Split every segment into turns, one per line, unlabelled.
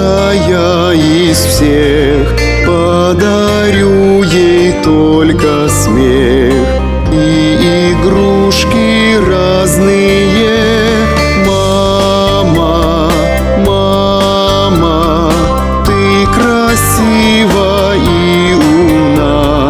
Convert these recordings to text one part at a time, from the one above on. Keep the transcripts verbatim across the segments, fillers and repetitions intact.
лучшая из всех. Подарю ей только смех и игрушки разные. Мама, мама, ты красива и умна,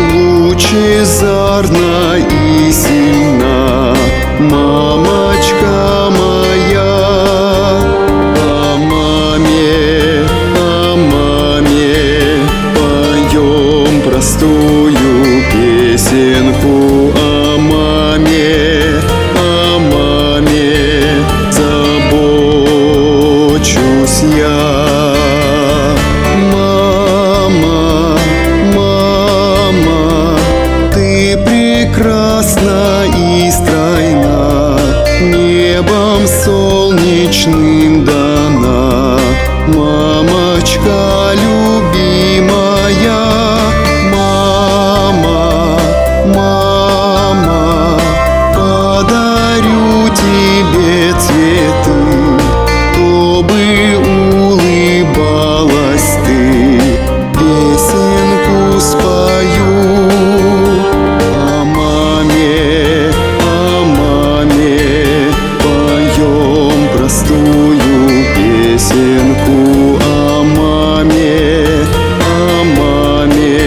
лучезарна и сильна, мамочка моя. О маме, о маме поем простую песенку. О маме, о маме забочусь я. Мама, мама, ты прекрасна и стройна, небом солнечным дана, мамочка любимая. Мама, мама, подарю тебе цветы, чтобы улыбалась ты, песенку спою. О маме, о маме поем простую песенку. О маме, о маме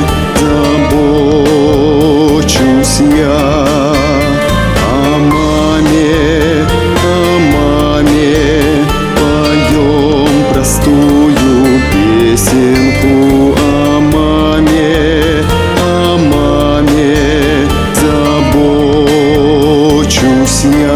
забочусь я. О маме, о маме поем простую песенку. О маме, о маме забочусь я.